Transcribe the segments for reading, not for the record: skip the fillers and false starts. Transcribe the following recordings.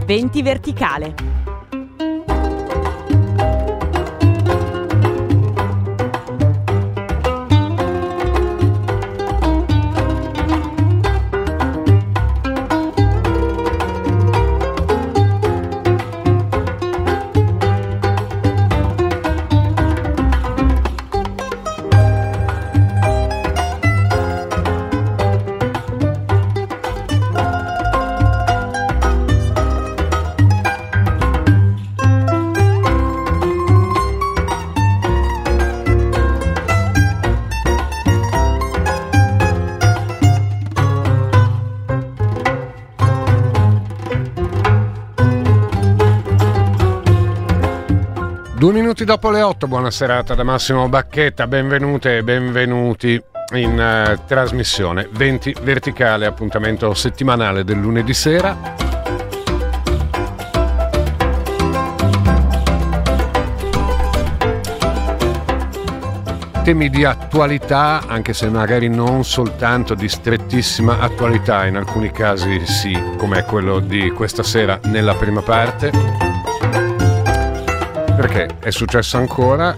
20 Verticale. Due minuti dopo le 8, buona serata da Massimo Bacchetta, benvenute e benvenuti in trasmissione 20 Verticale, appuntamento settimanale del lunedì sera. Temi di attualità, anche se magari non soltanto di strettissima attualità, in alcuni casi sì, come quello di questa sera nella prima parte. Perché è successo ancora,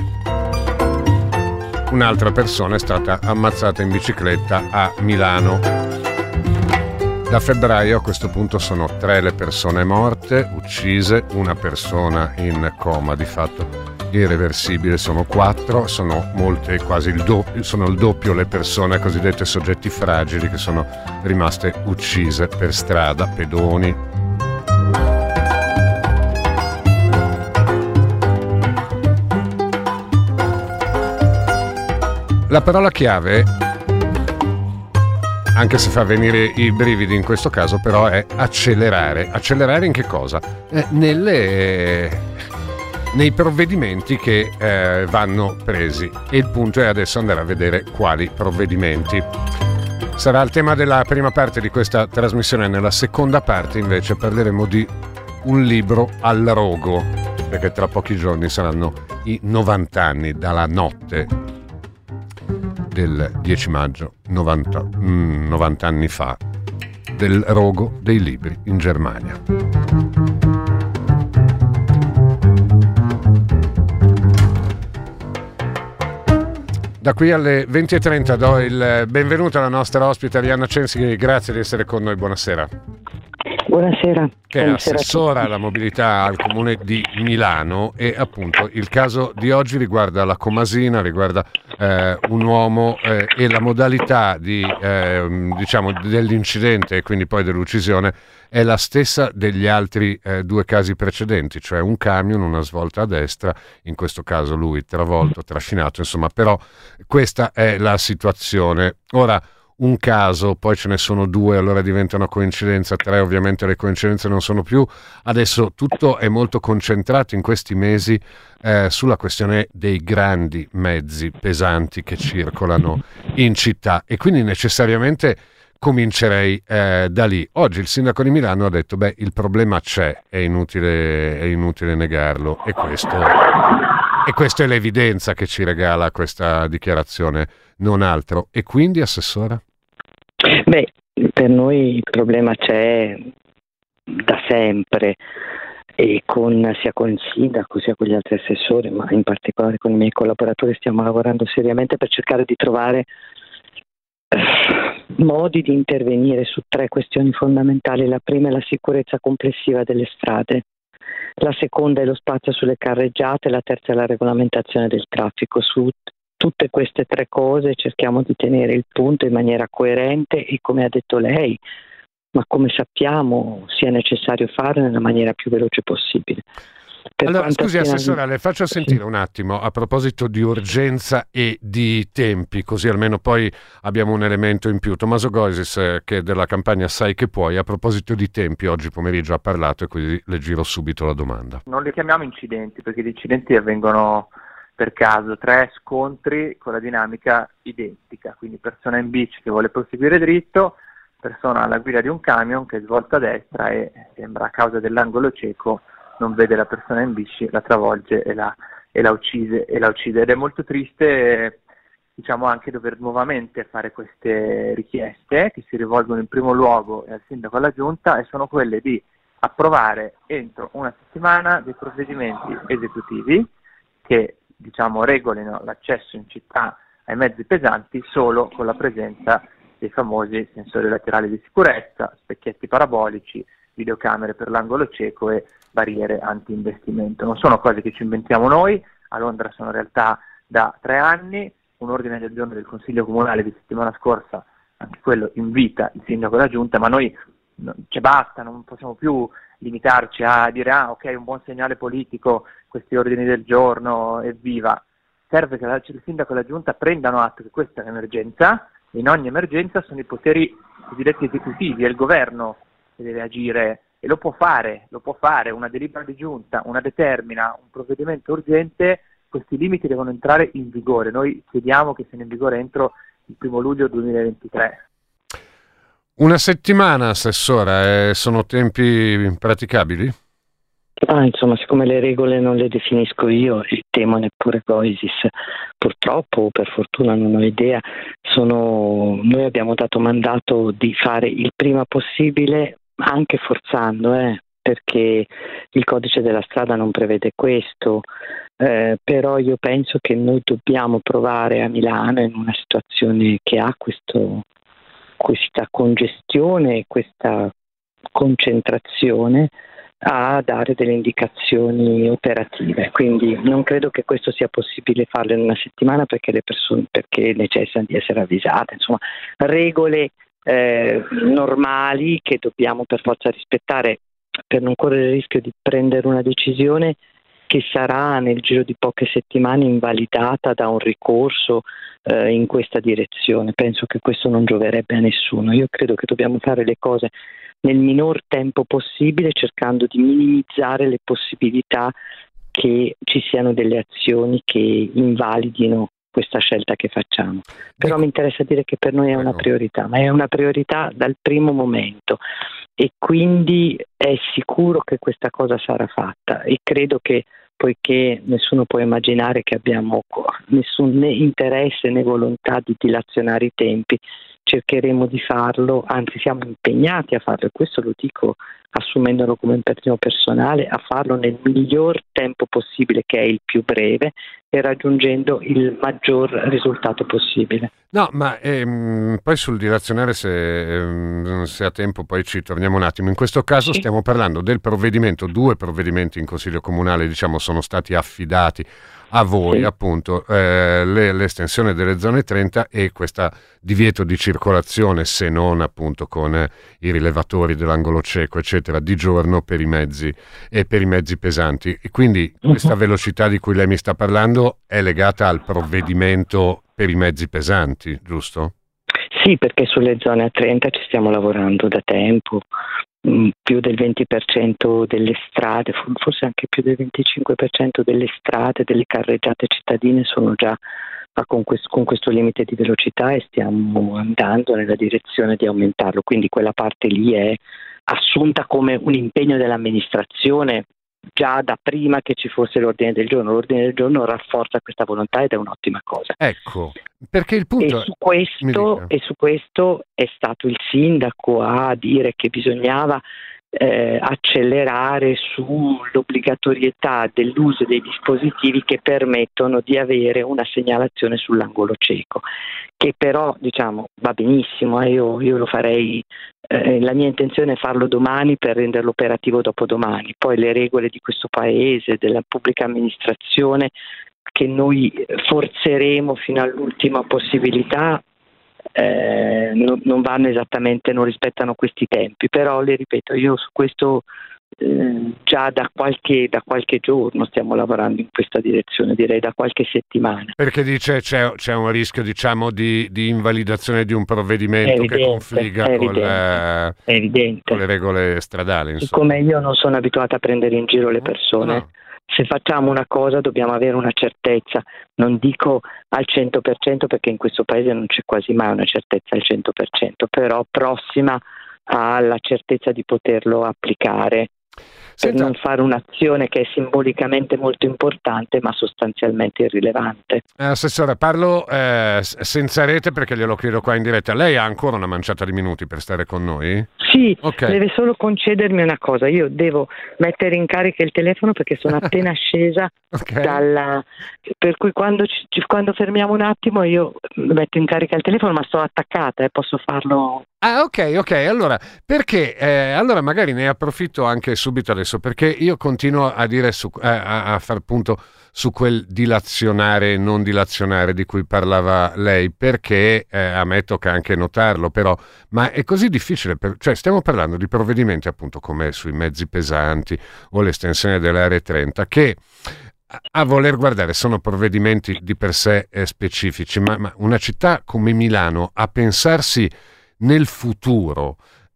un'altra persona è stata ammazzata in bicicletta a Milano. Da febbraio a questo punto sono 3 le persone morte, uccise, una persona in coma di fatto irreversibile, sono 4, sono molte, quasi il doppio, sono il doppio le persone cosiddette soggetti fragili che sono rimaste uccise per strada, pedoni. La parola chiave, anche se fa venire i brividi in questo caso, però è accelerare. Accelerare in che cosa? Nei provvedimenti che vanno presi. E il punto è adesso andare a vedere quali provvedimenti. Sarà il tema della prima parte di questa trasmissione. Nella seconda parte invece parleremo di un libro al rogo, perché tra pochi giorni saranno i 90 anni dalla notte del 10 maggio, 90 anni fa, del rogo dei libri in Germania. Da qui alle 20:30 do il benvenuto alla nostra ospite Arianna Censi, grazie di essere con noi, buonasera. Buonasera. Che è assessora alla mobilità al Comune di Milano, e appunto il caso di oggi riguarda la Comasina, riguarda un uomo e la modalità diciamo dell'incidente e quindi poi dell'uccisione è la stessa degli altri 2 casi precedenti, cioè un camion, una svolta a destra, in questo caso lui travolto, trascinato, insomma, però questa è la situazione. Ora, un caso, poi ce ne sono 2, allora diventa una coincidenza, 3 ovviamente le coincidenze non sono più. Adesso tutto è molto concentrato in questi mesi sulla questione dei grandi mezzi pesanti che circolano in città, e quindi necessariamente comincerei da lì. Oggi il sindaco di Milano ha detto il problema c'è, è inutile negarlo, e questa è l'evidenza che ci regala questa dichiarazione, non altro. E quindi, assessora? Per noi il problema c'è da sempre, e sia con il sindaco sia con gli altri assessori, ma in particolare con i miei collaboratori stiamo lavorando seriamente per cercare di trovare modi di intervenire su 3 questioni fondamentali. La prima è la sicurezza complessiva delle strade, la seconda è lo spazio sulle carreggiate, la terza è la regolamentazione del traffico. Su tutte queste 3 cose cerchiamo di tenere il punto in maniera coerente e, come ha detto lei, ma come sappiamo sia necessario fare nella maniera più veloce possibile. Allora, scusi assessora, le faccio sentire un attimo a proposito di urgenza e di tempi, così almeno poi abbiamo un elemento in più. Tommaso Goisis, che della campagna Sai che puoi, a proposito di tempi oggi pomeriggio ha parlato, e quindi le giro subito la domanda. Non li chiamiamo incidenti, perché gli incidenti avvengono per caso, 3 scontri con la dinamica identica, quindi persona in bici che vuole proseguire dritto, persona alla guida di un camion che svolta a destra e sembra, a causa dell'angolo cieco, non vede la persona in bici, la travolge e la uccide. Ed è molto triste, diciamo, anche dover nuovamente fare queste richieste, che si rivolgono in primo luogo al sindaco e alla giunta, e sono quelle di approvare entro una settimana dei provvedimenti esecutivi che regolino l'accesso in città ai mezzi pesanti solo con la presenza dei famosi sensori laterali di sicurezza, specchietti parabolici, videocamere per l'angolo cieco e barriere anti-investimento. Non sono cose che ci inventiamo noi, a Londra sono realtà da 3 anni, un ordine del giorno del Consiglio Comunale di settimana scorsa, anche quello invita il sindaco e la giunta, ma noi basta, non possiamo più limitarci a dire ok, un buon segnale politico, questi ordini del giorno, evviva. Serve che il sindaco e la giunta prendano atto che questa è un'emergenza, e in ogni emergenza sono i poteri cosiddetti esecutivi, è il governo che deve agire e lo può fare, una delibera di giunta, una determina, un provvedimento urgente, questi limiti devono entrare in vigore. Noi chiediamo che siano in vigore entro il 1° luglio 2023. Una settimana, Assessora, sono tempi praticabili? Insomma, siccome le regole non le definisco io e temo neppure Coisis, purtroppo o per fortuna non ho idea, noi abbiamo dato mandato di fare il prima possibile, anche forzando, perché il codice della strada non prevede questo, però io penso che noi dobbiamo provare a Milano, in una situazione che ha questa congestione, questa concentrazione, a dare delle indicazioni operative. Quindi non credo che questo sia possibile farlo in una settimana, perché perché necessitano di essere avvisate, insomma, regole normali che dobbiamo per forza rispettare per non correre il rischio di prendere una decisione che sarà nel giro di poche settimane invalidata da un ricorso in questa direzione. Penso che questo non gioverebbe a nessuno. Io credo che dobbiamo fare le cose nel minor tempo possibile, cercando di minimizzare le possibilità che ci siano delle azioni che invalidino questa scelta che facciamo. Però mi interessa dire che per noi è una priorità, ma è una priorità dal primo momento, e quindi è sicuro che questa cosa sarà fatta, e credo che, poiché nessuno può immaginare che abbiamo nessun né interesse né volontà di dilazionare i tempi, cercheremo di farlo, anzi siamo impegnati a farlo, e questo lo dico assumendolo come impegno personale, a farlo nel miglior tempo possibile, che è il più breve, e raggiungendo il maggior risultato possibile. No, ma poi sul dilazionare, se ha tempo, poi ci torniamo un attimo. In questo caso stiamo parlando del provvedimento, 2 provvedimenti in Consiglio Comunale, sono stati affidati a voi, appunto, l'estensione delle zone 30 e questo divieto di circolazione, se non appunto con i rilevatori dell'angolo cieco, eccetera, di giorno per i mezzi e per i mezzi pesanti. E quindi questa velocità di cui lei mi sta parlando è legata al provvedimento per i mezzi pesanti, giusto? Sì, perché sulle zone a 30 ci stiamo lavorando da tempo. Più del 20% delle strade, forse anche più del 25% delle strade, delle carreggiate cittadine sono già con questo limite di velocità, e stiamo andando nella direzione di aumentarlo. Quindi quella parte lì è assunta come un impegno dell'amministrazione già da prima che ci fosse l'ordine del giorno. L'ordine del giorno rafforza questa volontà ed è un'ottima cosa. Ecco, perché il punto e su questo è stato il sindaco a dire che bisognava accelerare sull'obbligatorietà dell'uso dei dispositivi che permettono di avere una segnalazione sull'angolo cieco, che però va benissimo, io lo farei, la mia intenzione è farlo domani per renderlo operativo dopodomani. Poi le regole di questo paese, della pubblica amministrazione, che noi forzeremo fino all'ultima possibilità, non vanno esattamente, non rispettano questi tempi, però le ripeto, io su questo già da qualche giorno stiamo lavorando in questa direzione, direi da qualche settimana. Perché dice c'è un rischio di invalidazione di un provvedimento che confligga con le regole stradali. Siccome io non sono abituata a prendere in giro le persone, no. Se facciamo una cosa dobbiamo avere una certezza, non dico al 100%, perché in questo paese non c'è quasi mai una certezza al 100%, però prossima alla certezza di poterlo applicare per non fare un'azione che è simbolicamente molto importante ma sostanzialmente irrilevante. Assessore, parlo senza rete perché glielo chiedo qua in diretta. Lei ha ancora una manciata di minuti per stare con noi? Sì, okay. Deve solo concedermi una cosa, io devo mettere in carica il telefono perché sono appena scesa okay. per cui quando fermiamo un attimo io metto in carica il telefono, ma sto attaccata e posso farlo. Ah, ok, allora, perché allora magari ne approfitto anche subito adesso, perché io continuo a dire a far punto su quel dilazionare e non dilazionare di cui parlava lei, perché a me tocca anche notarlo, però, ma è così difficile, cioè stiamo parlando di provvedimenti appunto come sui mezzi pesanti o l'estensione dell'area 30, che a voler guardare sono provvedimenti di per sé specifici, ma una città come Milano, a pensarsi nel futuro,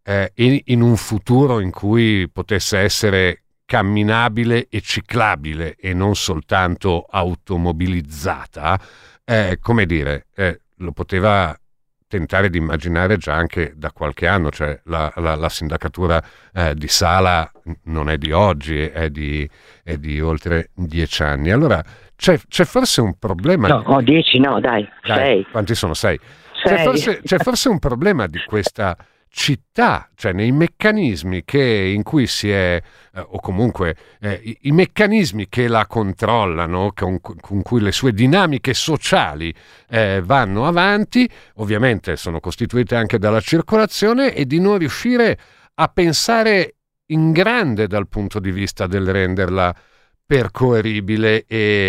in un futuro in cui potesse essere camminabile e ciclabile e non soltanto automobilizzata, come dire, lo poteva tentare di immaginare già anche da qualche anno, cioè la sindacatura di Sala non è di oggi, è di oltre 10 anni. Allora c'è forse un problema. No, 10 no, dai, 6. Quanti sono? 6. C'è forse un problema di questa città, cioè nei meccanismi in cui si è, o comunque i meccanismi che la controllano, con cui le sue dinamiche sociali vanno avanti, ovviamente sono costituite anche dalla circolazione, e di non riuscire a pensare in grande dal punto di vista del renderla percorribile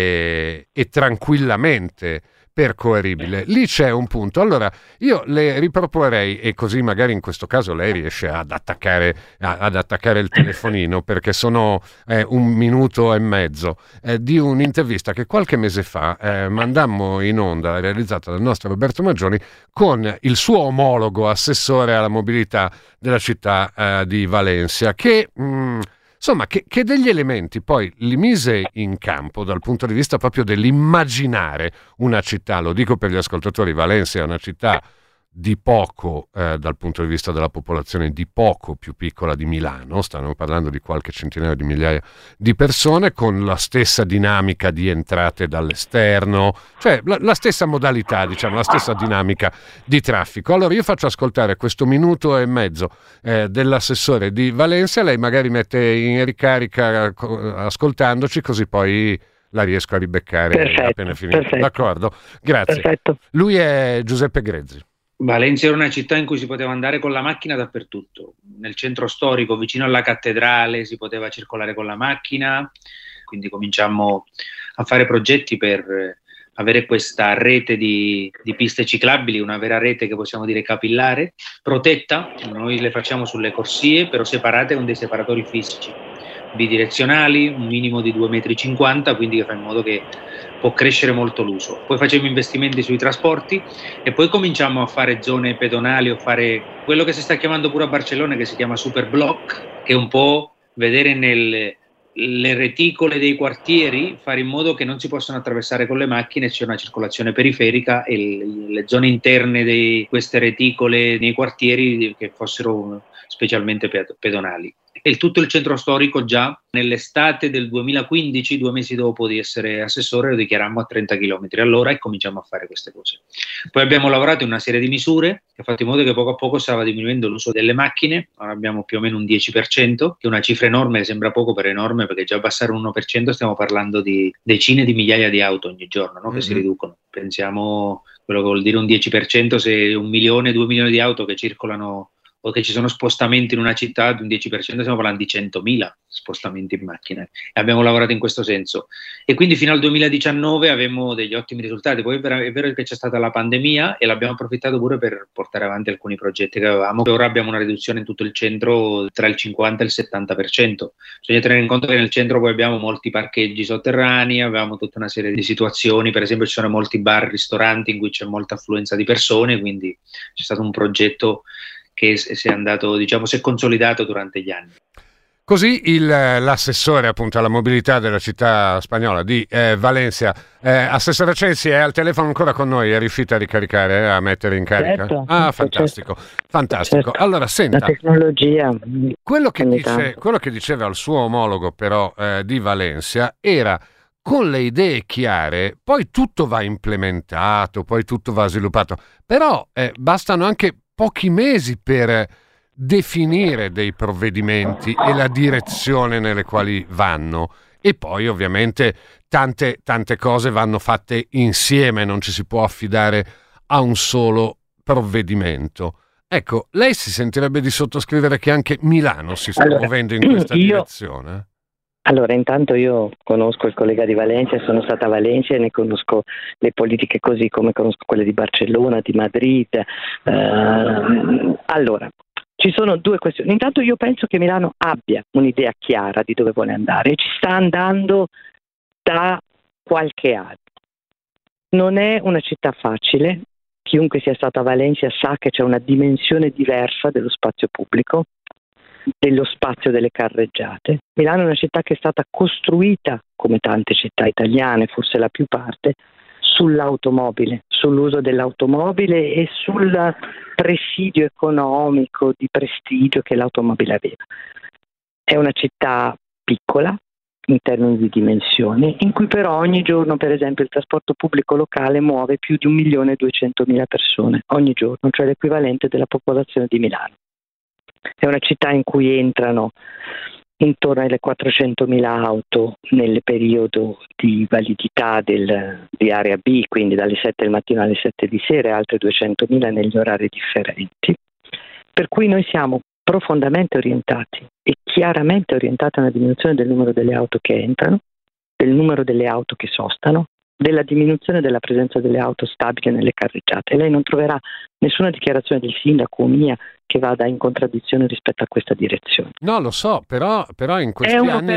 e tranquillamente percorribile. Lì c'è un punto. Allora io le riproporrei, e così magari in questo caso lei riesce ad attaccare il telefonino, perché sono 1 minuto e mezzo, di un'intervista che qualche mese fa mandammo in onda, realizzata dal nostro Roberto Maggioni, con il suo omologo assessore alla mobilità della città di Valencia, che insomma, che degli elementi poi li mise in campo dal punto di vista proprio dell'immaginare una città. Lo dico per gli ascoltatori: Valencia è una città di poco, dal punto di vista della popolazione, di poco più piccola di Milano, stiamo parlando di qualche centinaio di migliaia di persone, con la stessa dinamica di entrate dall'esterno, cioè la stessa modalità, diciamo, la stessa dinamica di traffico. Allora io faccio ascoltare questo minuto e mezzo dell'assessore di Valencia, lei magari mette in ricarica ascoltandoci, così poi la riesco a ribeccare appena finito. Perfetto. D'accordo? Grazie. Perfetto. Lui è Giuseppe Grezzi. Valencia era una città in cui si poteva andare con la macchina dappertutto. Nel centro storico, vicino alla cattedrale, si poteva circolare con la macchina, quindi cominciamo a fare progetti per avere questa rete di piste ciclabili, una vera rete che possiamo dire capillare, protetta. Noi le facciamo sulle corsie, però separate con dei separatori fisici, bidirezionali, un minimo di 2,50 metri, quindi che fa in modo che può crescere molto l'uso. Poi facciamo investimenti sui trasporti e poi cominciamo a fare zone pedonali, o fare quello che si sta chiamando pure a Barcellona, che si chiama super block, che è un po' vedere le reticole dei quartieri, fare in modo che non si possano attraversare con le macchine, c'è una circolazione periferica, e le zone interne di queste reticole nei quartieri che fossero specialmente pedonali. E tutto il centro storico già nell'estate del 2015, 2 mesi dopo di essere assessore, lo dichiarammo a 30 km all'ora e cominciamo a fare queste cose. Poi abbiamo lavorato in una serie di misure che ha fatto in modo che poco a poco stava diminuendo l'uso delle macchine. Ora abbiamo più o meno un 10%, che è una cifra enorme, sembra poco per enorme, perché già abbassare un 1% stiamo parlando di decine di migliaia di auto ogni giorno, no? Che si riducono. Pensiamo quello che vuol dire un 10%, se 1 milione, 2 milioni di auto che circolano o che ci sono spostamenti in una città, di un 10% stiamo parlando di 100.000 spostamenti in macchina, e abbiamo lavorato in questo senso, e quindi fino al 2019 avevamo degli ottimi risultati. Poi è vero che c'è stata la pandemia e l'abbiamo approfittato pure per portare avanti alcuni progetti che avevamo. Ora abbiamo una riduzione in tutto il centro tra il 50 e il 70%. Bisogna tenere in conto che nel centro poi abbiamo molti parcheggi sotterranei, avevamo tutta una serie di situazioni, per esempio ci sono molti bar, ristoranti in cui c'è molta affluenza di persone, quindi c'è stato un progetto che si è andato, diciamo, si è consolidato durante gli anni. Così l'assessore appunto alla mobilità della città spagnola di Valencia, assessore Celsi, è al telefono ancora con noi, è riuscita a ricaricare, a mettere in carica? Certo, fantastico, certo. fantastico. Certo. Allora, senta, la tecnologia. quello che diceva il suo omologo però di Valencia era: con le idee chiare, poi tutto va implementato, poi tutto va sviluppato, però bastano anche pochi mesi per definire dei provvedimenti e la direzione nelle quali vanno, e poi ovviamente tante cose vanno fatte insieme, non ci si può affidare a un solo provvedimento. Ecco, lei si sentirebbe di sottoscrivere che anche Milano si sta muovendo in questa direzione? Allora, intanto io conosco il collega di Valencia, sono stata a Valencia e ne conosco le politiche così come conosco quelle di Barcellona, di Madrid. Allora, ci sono due questioni. Intanto io penso che Milano abbia un'idea chiara di dove vuole andare e ci sta andando da qualche anno. Non è una città facile, chiunque sia stato a Valencia sa che c'è una dimensione diversa dello spazio pubblico, dello spazio delle carreggiate. Milano è una città che è stata costruita, come tante città italiane, forse la più parte, sull'automobile, sull'uso dell'automobile e sul presidio economico di prestigio che l'automobile aveva. È una città piccola in termini di dimensioni, in cui però ogni giorno, per esempio, il trasporto pubblico locale muove più di 1.200.000 persone ogni giorno, cioè l'equivalente della popolazione di Milano. È una città in cui entrano intorno alle 400.000 auto nel periodo di validità di area B, quindi dalle 7 del mattino alle 7 di sera, e altre 200.000 negli orari differenti. Per cui noi siamo profondamente orientati e chiaramente orientati a una diminuzione del numero delle auto che entrano, del numero delle auto che sostano, della diminuzione della presenza delle auto stabili nelle carreggiate. Lei non troverà nessuna dichiarazione del sindaco o mia che vada in contraddizione rispetto a questa direzione. No, lo so, però in questi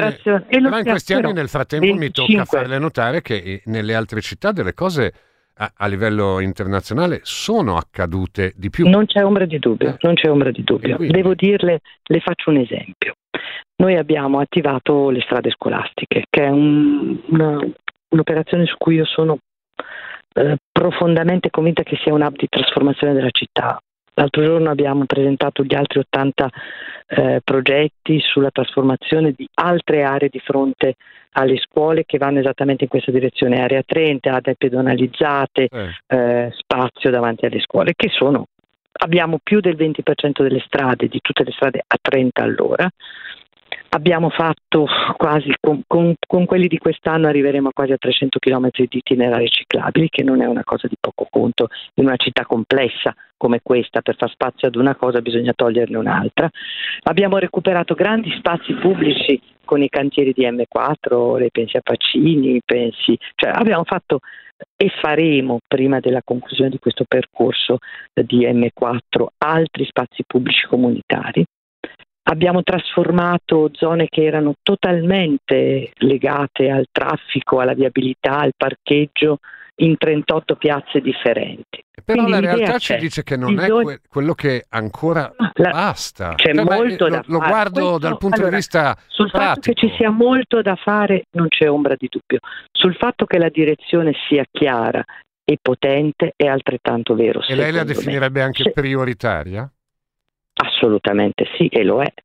anni nel frattempo 25. Mi tocca farle notare che nelle altre città delle cose a livello internazionale sono accadute di più. Non c'è ombra di dubbio, non c'è ombra di dubbio. Devo dirle, le faccio un esempio. Noi abbiamo attivato le strade scolastiche, che è un'operazione su cui io sono profondamente convinta che sia un hub di trasformazione della città. L'altro giorno abbiamo presentato gli altri 80 progetti sulla trasformazione di altre aree di fronte alle scuole che vanno esattamente in questa direzione: area 30, aree pedonalizzate, spazio davanti alle scuole, che sono, abbiamo più del 20% delle strade, di tutte le strade a 30 all'ora. Abbiamo fatto quasi, con quelli di quest'anno arriveremo quasi a 300 km di itinerari ciclabili, che non è una cosa di poco conto in una città complessa come questa. Per far spazio ad una cosa bisogna toglierne un'altra. Abbiamo recuperato grandi spazi pubblici con i cantieri di M4, lei pensi a Pacini, cioè abbiamo fatto e faremo, prima della conclusione di questo percorso di M4, altri spazi pubblici comunitari. Abbiamo trasformato zone che erano totalmente legate al traffico, alla viabilità, al parcheggio, in 38 piazze differenti. Però quindi la realtà ci dice che non è quello che ancora basta. C'è molto da fare. Lo guardo dal punto di vista sul pratico. Fatto che ci sia molto da fare non c'è ombra di dubbio. Sul fatto che la direzione sia chiara e potente è altrettanto vero. E lei la definirebbe anche prioritaria? Assolutamente sì, e lo è.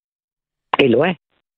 E lo è.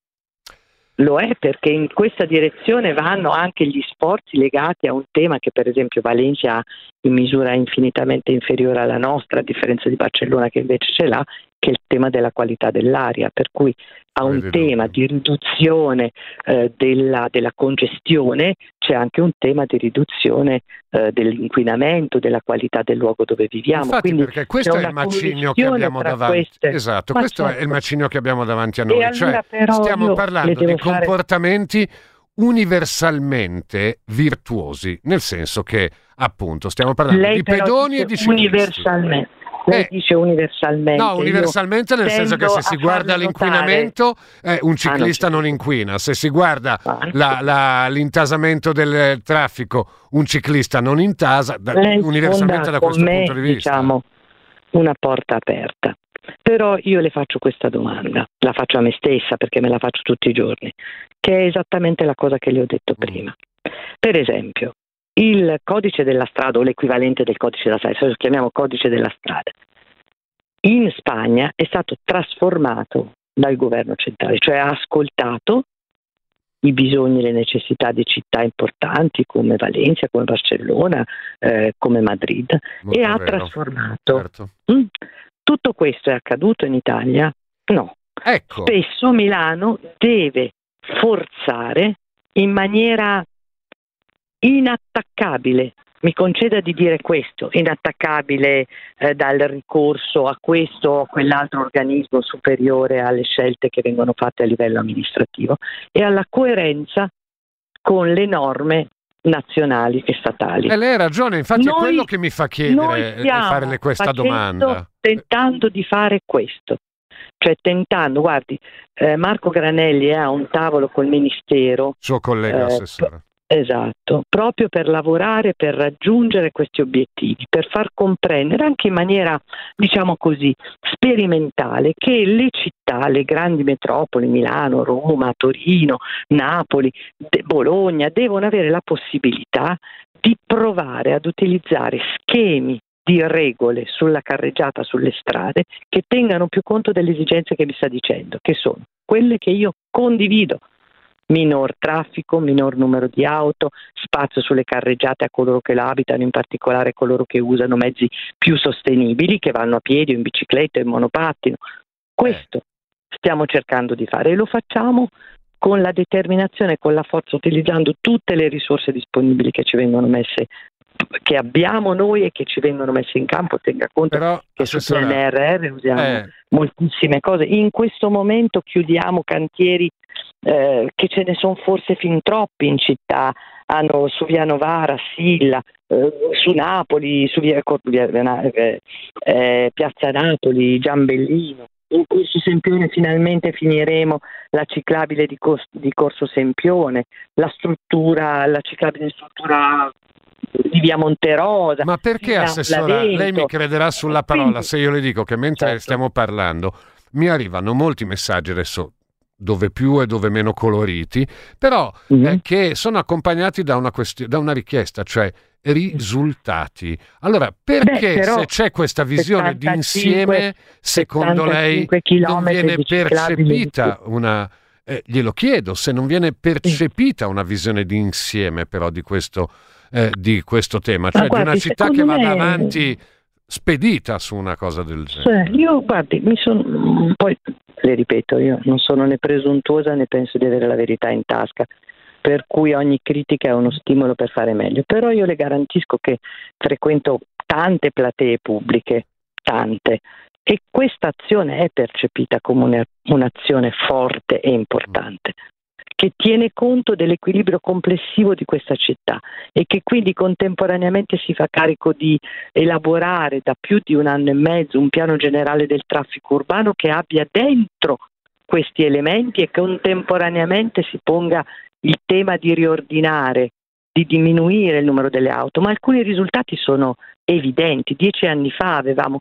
Lo è perché in questa direzione vanno anche gli sforzi legati a un tema che per esempio Valencia ha in misura infinitamente inferiore alla nostra, a differenza di Barcellona che invece ce l'ha, che è il tema della qualità dell'aria, per cui a un tema di riduzione della congestione c'è anche un tema di riduzione dell'inquinamento, della qualità del luogo dove viviamo. Infatti, quindi perché questo è il macigno che abbiamo davanti. Esatto, questo è il macigno che abbiamo davanti a noi. Allora, cioè, stiamo parlando di comportamenti universalmente virtuosi, nel senso che appunto stiamo parlando di pedoni e di ciclisti. Universalmente. Lei dice universalmente. No, universalmente nel senso che se si guarda l'inquinamento, un ciclista non inquina. Se si guarda l'intasamento del traffico, un ciclista non intasa. Universalmente da questo punto di vista. Diciamo, una porta aperta. Però io le faccio questa domanda, la faccio a me stessa perché me la faccio tutti i giorni, che è esattamente la cosa che le ho detto prima. Per esempio, il codice della strada o l'equivalente del codice della strada, se lo chiamiamo codice della strada, in Spagna è stato trasformato dal governo centrale, cioè ha ascoltato i bisogni e le necessità di città importanti come Valencia, come Barcellona, come Madrid, Molto e ha vero. trasformato. Certo. Tutto questo è accaduto in Italia? No. Ecco. Spesso Milano deve forzare in maniera inattaccabile, mi conceda di dire questo, inattaccabile dal ricorso a questo o a quell'altro organismo superiore alle scelte che vengono fatte a livello amministrativo, e alla coerenza con le norme nazionali e statali. E lei ha ragione, infatti è quello che mi fa chiedere e farle questa domanda. Tentando di fare questo, cioè tentando, guardi, Marco Granelli è a un tavolo col Ministero, suo collega assessore. Esatto, proprio per lavorare, per raggiungere questi obiettivi, per far comprendere anche in maniera, diciamo così, sperimentale, che le città, le grandi metropoli, Milano, Roma, Torino, Napoli, Bologna, devono avere la possibilità di provare ad utilizzare schemi di regole sulla carreggiata, sulle strade, che tengano più conto delle esigenze che mi sta dicendo, che sono quelle che io condivido. Minor traffico, minor numero di auto, spazio sulle carreggiate a coloro che la abitano, in particolare coloro che usano mezzi più sostenibili, che vanno a piedi o in bicicletta o in monopattino. Questo stiamo cercando di fare e lo facciamo con la determinazione e con la forza, utilizzando tutte le risorse disponibili che ci vengono messe, che abbiamo noi e che ci vengono messe in campo. Tenga conto che sul PNRR usiamo moltissime cose. In questo momento chiudiamo cantieri che ce ne sono forse fin troppi in città, su via Novara, Silla, su Napoli, su Piazza Napoli, Giambellino. In questo Sempione finalmente finiremo la ciclabile di Corso Sempione, la ciclabile in struttura di via Monterosa. Ma perché, assessora, lei mi crederà sulla parola se io le dico che mentre stiamo parlando mi arrivano molti messaggi adesso, dove più e dove meno coloriti, però che sono accompagnati da una richiesta, cioè risultati. Allora, perché se c'è questa visione di insieme, secondo lei non viene percepita glielo chiedo, se non viene percepita una visione di insieme però di questo tema, cioè di una città che vada avanti spedita su una cosa del genere. Io, guardi, poi le ripeto, io non sono né presuntuosa né penso di avere la verità in tasca, per cui ogni critica è uno stimolo per fare meglio, però io le garantisco che frequento tante platee pubbliche, tante, e questa azione è percepita come un'azione forte e importante, che tiene conto dell'equilibrio complessivo di questa città e che quindi contemporaneamente si fa carico di elaborare da più di 1 anno e mezzo un piano generale del traffico urbano che abbia dentro questi elementi e contemporaneamente si ponga il tema di riordinare, di diminuire il numero delle auto, ma alcuni risultati sono evidenti. 10 anni fa avevamo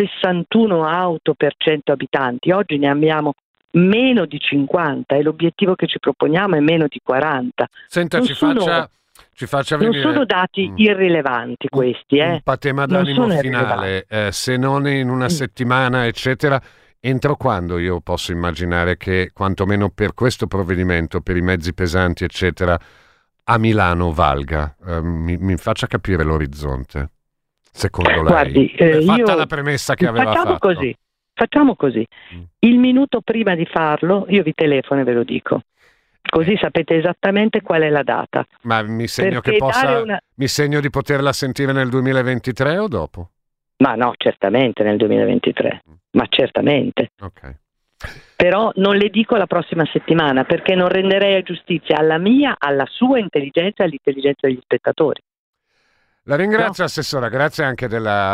61 auto per 100 abitanti, oggi ne abbiamo meno di 50 e l'obiettivo che ci proponiamo è meno di 40. Senta, ci faccia venire. Non sono dati irrilevanti questi. Un patema d'animo finale, se non in una settimana, eccetera. Entro quando io posso immaginare che quantomeno per questo provvedimento, per i mezzi pesanti, eccetera, a Milano valga? Mi faccia capire l'orizzonte, secondo lei. Guardi, fatta la premessa che aveva fatto. Facciamo così. Il minuto prima di farlo io vi telefono e ve lo dico. Così sapete esattamente qual è la data. Ma mi segno mi segno di poterla sentire nel 2023 o dopo? Ma no, certamente nel 2023. Ma certamente. Ok. Però non le dico la prossima settimana perché non renderei giustizia alla mia, alla sua intelligenza e all'intelligenza degli spettatori. La ringrazio, assessora, grazie anche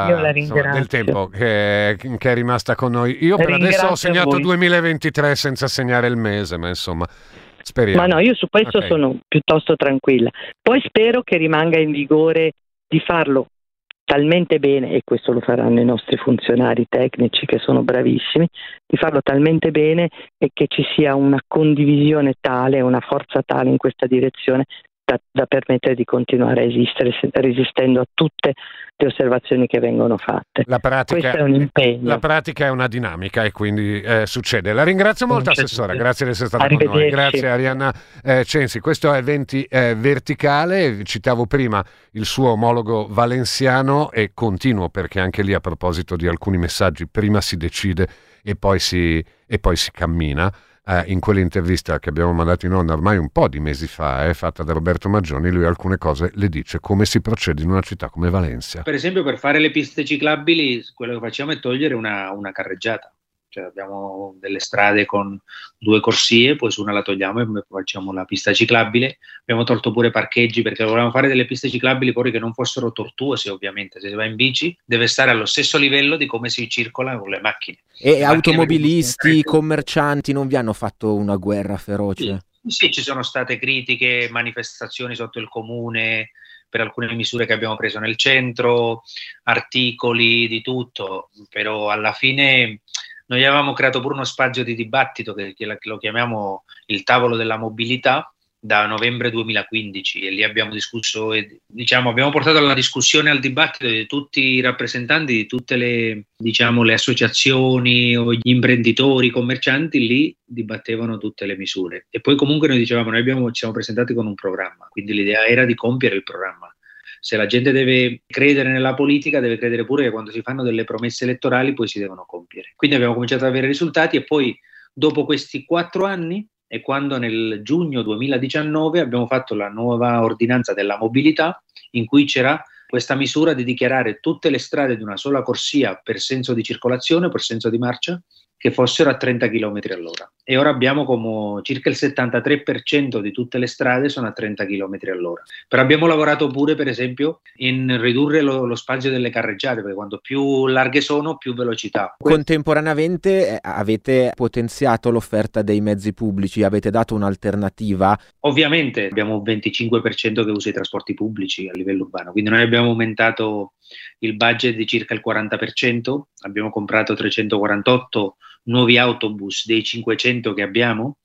del tempo che è rimasta con noi. Io per adesso ho segnato 2023 senza segnare il mese, ma insomma, speriamo. Ma no, io su questo sono piuttosto tranquilla. Poi spero che rimanga in vigore di farlo talmente bene, e questo lo faranno i nostri funzionari tecnici che sono bravissimi, di farlo talmente bene e che ci sia una condivisione tale, una forza tale in questa direzione da permettere di continuare a esistere resistendo a tutte le osservazioni che vengono fatte. Questo è un impegno. La pratica è una dinamica e quindi succede. La ringrazio molto, Assessora, grazie di essere stata con noi. Grazie Arianna Censi. Questo è Venti Verticale, citavo prima il suo omologo valenziano e continuo perché anche lì a proposito di alcuni messaggi prima si decide e poi si cammina. In quell'intervista che abbiamo mandato in onda ormai un po' di mesi fa, fatta da Roberto Maggioni, lui alcune cose le dice, come si procede in una città come Valencia. Per esempio, per fare le piste ciclabili, quello che facciamo è togliere una carreggiata. Cioè abbiamo delle strade con 2 corsie, poi su una la togliamo e facciamo la pista ciclabile. Abbiamo tolto pure parcheggi perché volevamo fare delle piste ciclabili poi che non fossero tortuose, ovviamente. Se si va in bici deve stare allo stesso livello di come si circola con le macchine. E le automobilisti, commercianti non vi hanno fatto una guerra feroce? Sì, ci sono state critiche, manifestazioni sotto il comune per alcune misure che abbiamo preso nel centro, articoli di tutto, però alla fine noi avevamo creato pure uno spazio di dibattito che lo chiamiamo il tavolo della mobilità da novembre 2015 e lì abbiamo discusso e abbiamo portato alla discussione, al dibattito di tutti i rappresentanti di tutte le associazioni o gli imprenditori, i commercianti, lì dibattevano tutte le misure e poi comunque noi dicevamo ci siamo presentati con un programma, quindi l'idea era di compiere il programma. Se la gente deve credere nella politica, deve credere pure che quando si fanno delle promesse elettorali poi si devono compiere. Quindi abbiamo cominciato ad avere risultati e poi dopo questi 4 anni è quando nel giugno 2019 abbiamo fatto la nuova ordinanza della mobilità in cui c'era questa misura di dichiarare tutte le strade di una sola corsia per senso di circolazione, per senso di marcia, che fossero a 30 km all'ora. E ora abbiamo come circa il 73% di tutte le strade sono a 30 km all'ora. Però abbiamo lavorato pure, per esempio, in ridurre lo spazio delle carreggiate, perché quanto più larghe sono, più velocità. Contemporaneamente avete potenziato l'offerta dei mezzi pubblici, avete dato un'alternativa? Ovviamente abbiamo un 25% che usa i trasporti pubblici a livello urbano, quindi noi abbiamo aumentato il budget di circa il 40%, abbiamo comprato 348 nuovi autobus dei 500 che abbiamo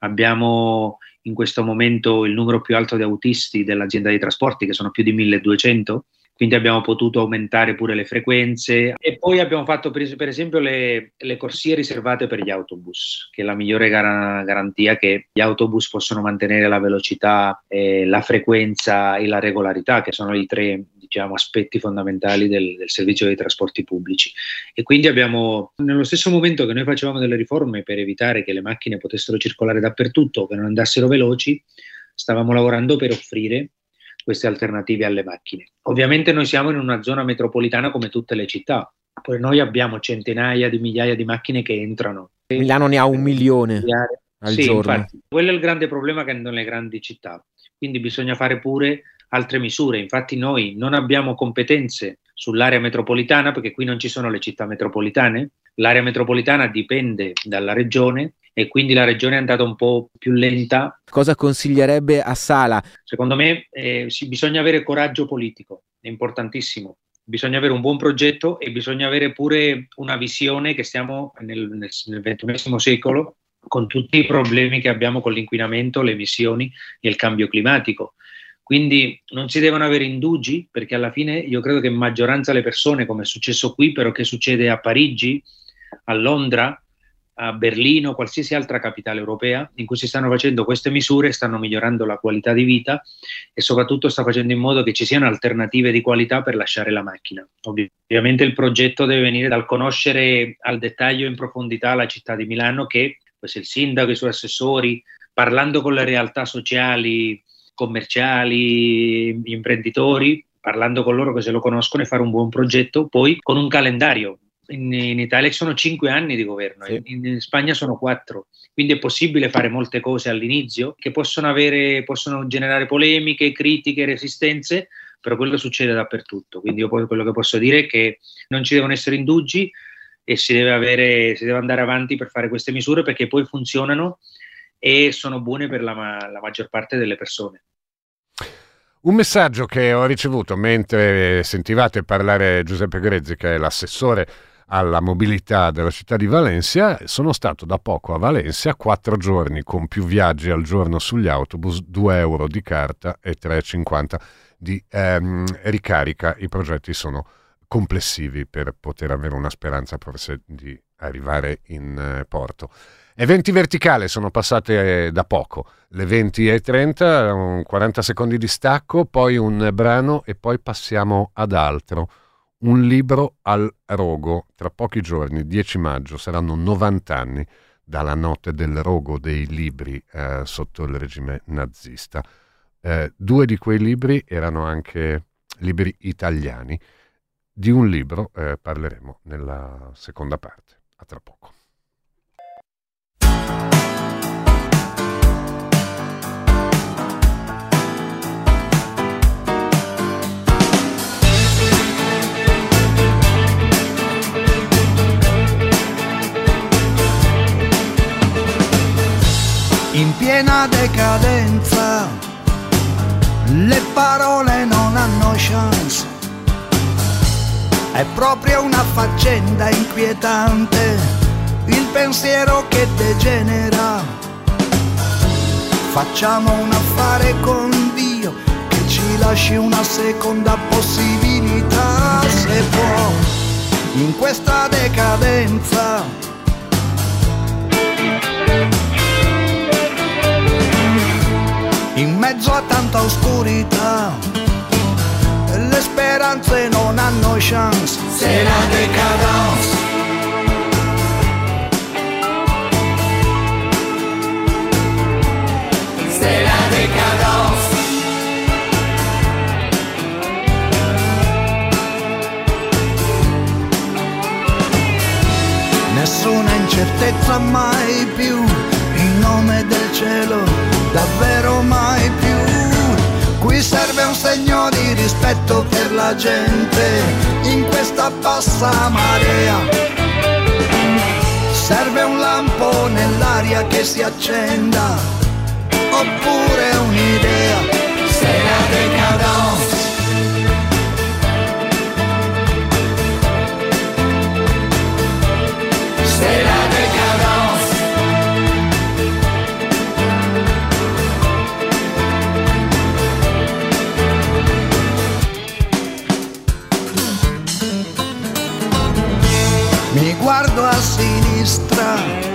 in questo momento il numero più alto di autisti dell'azienda dei trasporti, che sono più di 1200, quindi abbiamo potuto aumentare pure le frequenze e poi abbiamo fatto per esempio le corsie riservate per gli autobus, che è la migliore garantia che gli autobus possono mantenere la velocità, la frequenza e la regolarità, che sono i 3 aspetti fondamentali del servizio dei trasporti pubblici. E quindi abbiamo, nello stesso momento che noi facevamo delle riforme per evitare che le macchine potessero circolare dappertutto, che non andassero veloci, stavamo lavorando per offrire queste alternative alle macchine. Ovviamente noi siamo in una zona metropolitana come tutte le città, poi noi abbiamo centinaia di migliaia di macchine che entrano. Milano ne ha 1 milione al giorno. Infatti, quello è il grande problema che hanno le grandi città, quindi bisogna fare pure altre misure. Infatti noi non abbiamo competenze sull'area metropolitana perché qui non ci sono le città metropolitane, l'area metropolitana dipende dalla regione e quindi la regione è andata un po' più lenta. Cosa consiglierebbe a Sala? Secondo me bisogna avere coraggio politico, è importantissimo. Bisogna avere un buon progetto e bisogna avere pure una visione che stiamo nel XXI secolo con tutti i problemi che abbiamo con l'inquinamento, le emissioni e il cambio climatico. Quindi non si devono avere indugi, perché alla fine io credo che in maggioranza le persone, come è successo qui, però che succede a Parigi, a Londra, a Berlino, qualsiasi altra capitale europea, in cui si stanno facendo queste misure, stanno migliorando la qualità di vita e soprattutto sta facendo in modo che ci siano alternative di qualità per lasciare la macchina. Ovviamente il progetto deve venire dal conoscere al dettaglio in profondità la città di Milano, che il sindaco e i suoi assessori, parlando con le realtà sociali, commerciali, gli imprenditori, parlando con loro che se lo conoscono e fare un buon progetto, poi con un calendario. In Italia sono 5 anni di governo, sì. In Spagna sono 4, quindi è possibile fare molte cose all'inizio che possono generare polemiche, critiche, resistenze, però quello succede dappertutto. Quindi io poi quello che posso dire è che non ci devono essere indugi e si deve andare avanti per fare queste misure, perché poi funzionano e sono buone per la maggior parte delle persone. Un messaggio che ho ricevuto mentre sentivate parlare Giuseppe Grezzi, che è l'assessore alla mobilità della città di Valencia. Sono stato da poco a Valencia, 4 giorni con più viaggi al giorno sugli autobus, 2 euro di carta e 3,50 di ricarica. I progetti sono complessivi per poter avere una speranza forse di arrivare in porto. Eventi verticali sono passate da poco, le 20:30, un 40 secondi di stacco, poi un brano e poi passiamo ad altro. Un libro al rogo. Tra pochi giorni, 10 maggio, saranno 90 anni dalla notte del rogo dei libri sotto il regime nazista. 2 di quei libri erano anche libri italiani. Di un libro parleremo nella seconda parte. A tra poco. In piena decadenza, le parole non hanno chance. È proprio una faccenda inquietante, il pensiero che degenera. Facciamo un affare con Dio che ci lasci una seconda possibilità, se può, in questa decadenza. In mezzo a tanta oscurità, le speranze non hanno chance. C'est la décadence. C'est la décadence. Nessuna incertezza mai più, in nome del cielo. Davvero mai più. Qui serve un segno di rispetto per la gente in questa bassa marea. Serve un lampo nell'aria che si accenda, oppure un'idea. C'est la décadence. C'est la décadence. Mi guardo a sinistra,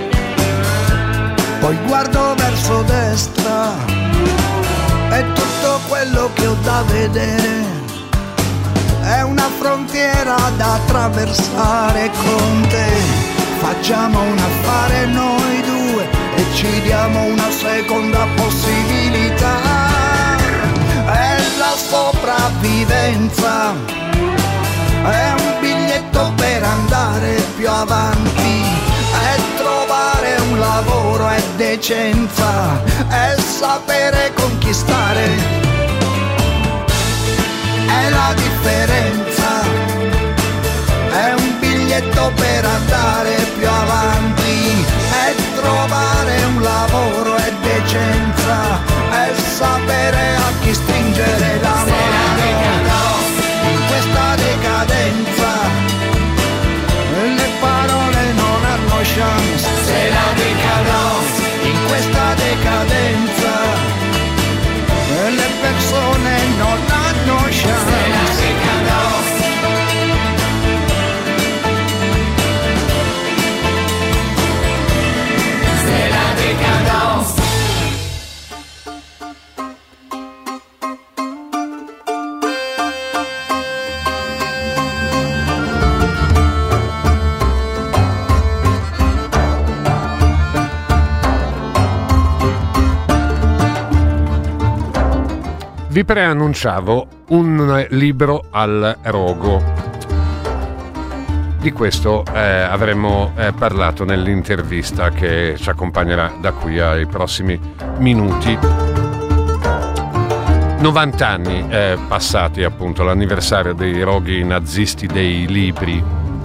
poi guardo verso destra, e tutto quello che ho da vedere è una frontiera da attraversare con te. Facciamo un affare noi due e ci diamo una seconda possibilità. È la sopravvivenza, è un biglietto per andare più avanti, è trovare un lavoro, è decenza, è sapere conquistare, è la differenza, è un biglietto per andare più avanti, è trovare un lavoro, è decenza, è sapere a chi stringere la mano. In questa decadenza le parole non hanno chance. C'est la décadence. In questa decadenza le persone non hanno chance. C'est la décadence. C'est la décadence. Vi preannunciavo un libro al rogo. Di questo avremmo parlato nell'intervista che ci accompagnerà da qui ai prossimi minuti. 90 anni passati, appunto, l'anniversario dei roghi nazisti dei libri.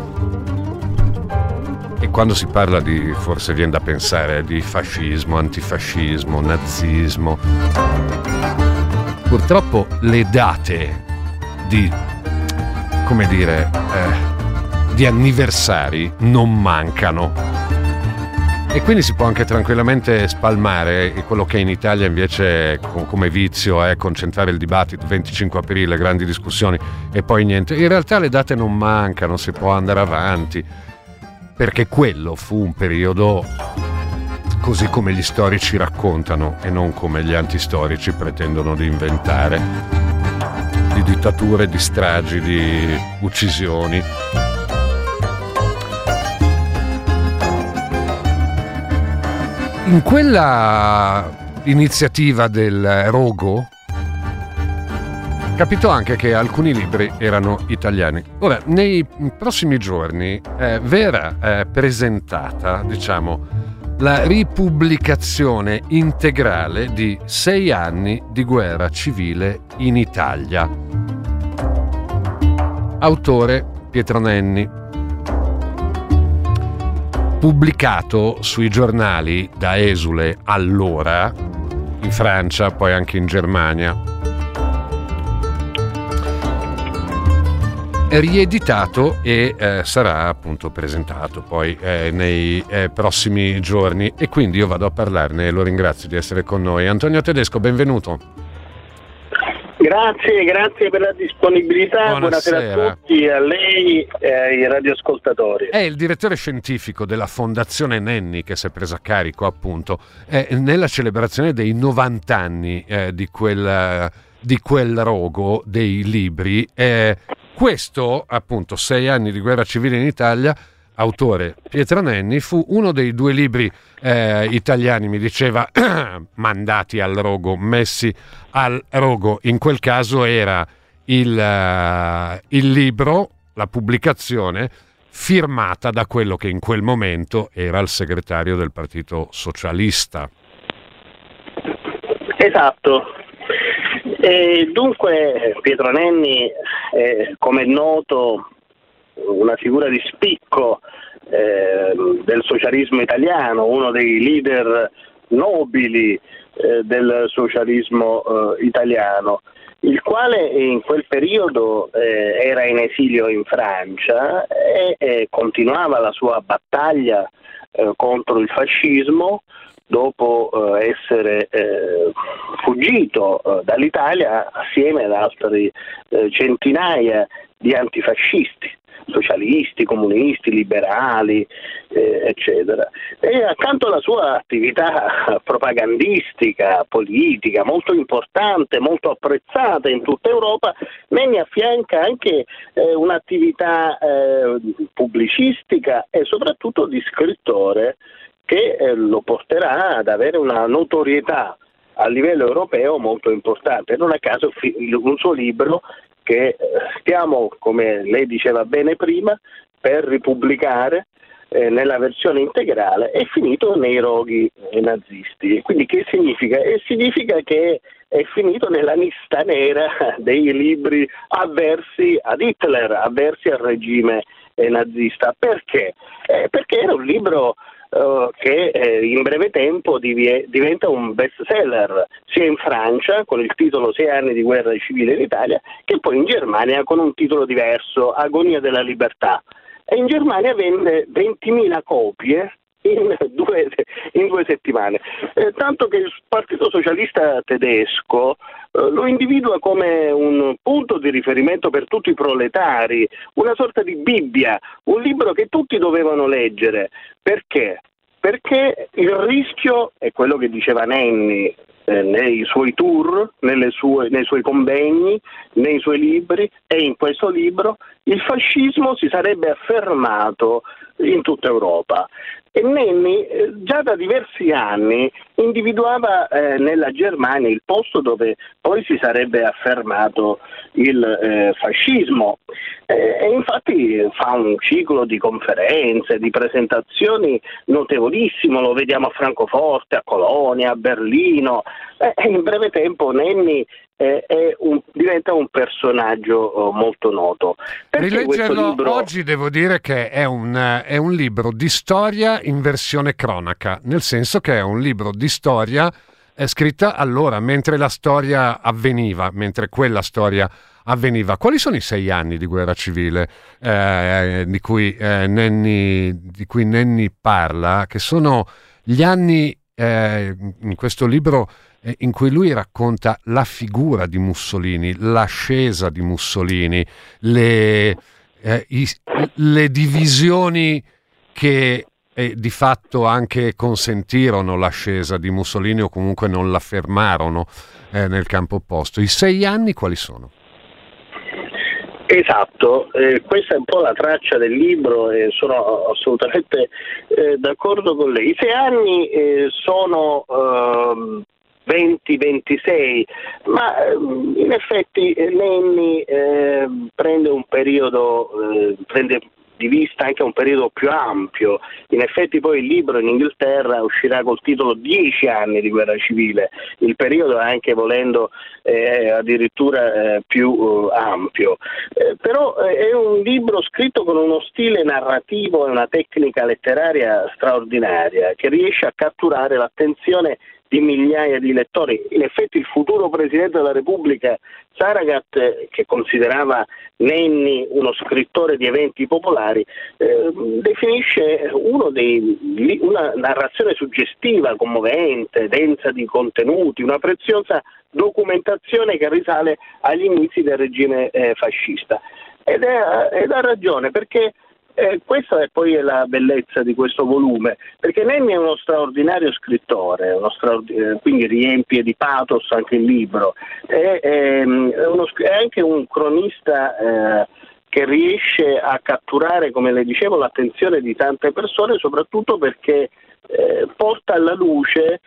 E quando si parla di, forse viene da pensare, di fascismo, antifascismo, nazismo. purtroppo le date di, come dire, di anniversari non mancano, e quindi si può anche tranquillamente spalmare quello che in Italia invece come vizio è concentrare il dibattito, 25 aprile, grandi discussioni e poi niente. In realtà le date non mancano, si può andare avanti, perché quello fu un periodo così come gli storici raccontano e non come gli antistorici pretendono di inventare, di dittature, di stragi, di uccisioni. In quella iniziativa del rogo capitò anche che alcuni libri erano italiani. Ora, nei prossimi giorni verrà presentata, diciamo, la ripubblicazione integrale di 6 anni di guerra civile in Italia. Autore Pietro Nenni. Pubblicato sui giornali da esule allora, in Francia, poi anche in Germania. Rieditato e sarà appunto presentato poi nei prossimi giorni, e quindi io vado a parlarne e lo ringrazio di essere con noi. Antonio Tedesco, benvenuto. Grazie per la disponibilità. Buonasera a tutti, a lei e ai radioascoltatori. È il direttore scientifico della Fondazione Nenni, che si è presa a carico appunto nella celebrazione dei 90 anni di quel rogo dei libri. Questo appunto 6 anni di guerra civile in Italia, autore Pietro Nenni, fu uno dei 2 libri italiani, mi diceva, mandati al rogo, messi al rogo. In quel caso era il libro, la pubblicazione firmata da quello che in quel momento era il segretario del Partito Socialista. Esatto. E dunque Pietro Nenni è, come è noto, una figura di spicco del socialismo italiano, uno dei leader nobili del socialismo italiano, il quale in quel periodo era in esilio in Francia e continuava la sua battaglia contro il fascismo dopo essere fuggito dall'Italia assieme ad altri centinaia di antifascisti, socialisti, comunisti, liberali, eccetera. E accanto alla sua attività propagandistica, politica, molto importante, molto apprezzata in tutta Europa, Nenni affianca anche un'attività pubblicistica e soprattutto di scrittore che lo porterà ad avere una notorietà a livello europeo molto importante. Non a caso un suo libro che stiamo, come lei diceva bene prima, per ripubblicare nella versione integrale, è finito nei roghi nazisti. Quindi che significa? Significa che è finito nella lista nera dei libri avversi ad Hitler, avversi al regime nazista. Perché? Perché era un libro che in breve tempo diventa un best seller sia in Francia con il titolo 6 anni di guerra civile in Italia, che poi in Germania con un titolo diverso, Agonia della libertà, e in Germania vende 20.000 copie in due settimane, tanto che il Partito Socialista tedesco lo individua come un punto di riferimento per tutti i proletari, una sorta di Bibbia, un libro che tutti dovevano leggere. Perché? Perché il rischio, è quello che diceva Nenni nei suoi tour, nei suoi convegni, nei suoi libri e in questo libro, il fascismo si sarebbe affermato in tutta Europa. E Nenni già da diversi anni individuava nella Germania il posto dove poi si sarebbe affermato il fascismo, e infatti fa un ciclo di conferenze, di presentazioni notevolissimo, lo vediamo a Francoforte, a Colonia, a Berlino, e in breve tempo Nenni diventa un personaggio molto noto. Rileggerlo oggi devo dire che è un libro di storia in versione cronaca, nel senso che è un libro di storia è scritta allora, mentre la storia avveniva, mentre quella storia avveniva. Quali sono i 6 anni di guerra civile di cui Nenni parla, che sono gli anni in questo libro in cui lui racconta la figura di Mussolini, l'ascesa di Mussolini, le divisioni che di fatto anche consentirono l'ascesa di Mussolini o comunque non la fermarono nel campo opposto. I 6 anni quali sono? Esatto, questa è un po' la traccia del libro e sono assolutamente d'accordo con lei. I 6 anni sono 20-26, ma in effetti Nenni prende un periodo, prende di vista anche un periodo più ampio. In effetti poi il libro in Inghilterra uscirà col titolo 10 anni di guerra civile, il periodo è anche volendo addirittura più ampio, però è un libro scritto con uno stile narrativo e una tecnica letteraria straordinaria che riesce a catturare l'attenzione di migliaia di lettori. In effetti il futuro Presidente della Repubblica Saragat, che considerava Nenni uno scrittore di eventi popolari, definisce una narrazione suggestiva, commovente, densa di contenuti, una preziosa documentazione che risale agli inizi del regime fascista. Ed ha ragione, perché questa è poi la bellezza di questo volume, perché Nenni è uno straordinario scrittore, quindi riempie di pathos anche il libro, è anche un cronista che riesce a catturare, come le dicevo, l'attenzione di tante persone, soprattutto perché porta alla luce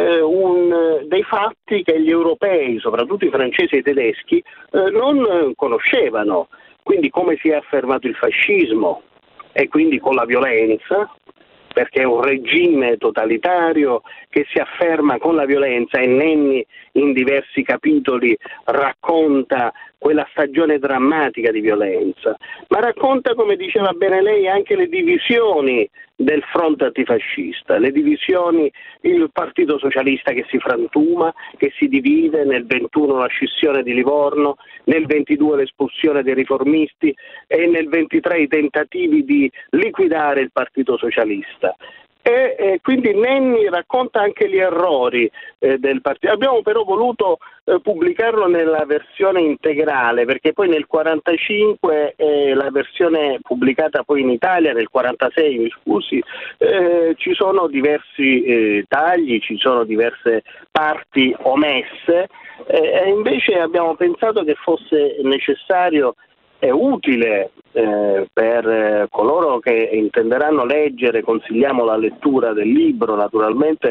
dei fatti che gli europei, soprattutto i francesi e i tedeschi, non conoscevano. Quindi come si è affermato il fascismo, e quindi con la violenza, perché è un regime totalitario che si afferma con la violenza, e Nenni in diversi capitoli racconta quella stagione drammatica di violenza, ma racconta, come diceva bene lei, anche le divisioni del fronte antifascista, le divisioni, il Partito Socialista che si frantuma, che si divide, nel 21 la scissione di Livorno, nel 22 l'espulsione dei riformisti e nel 23 i tentativi di liquidare il Partito Socialista. E quindi Nenni racconta anche gli errori del partito. Abbiamo però voluto pubblicarlo nella versione integrale, perché poi nel 1945 la versione pubblicata poi in Italia nel 1946, mi scusi, ci sono diversi tagli, ci sono diverse parti omesse, e invece abbiamo pensato che fosse necessario e utile per coloro che intenderanno leggere, consigliamo la lettura del libro naturalmente,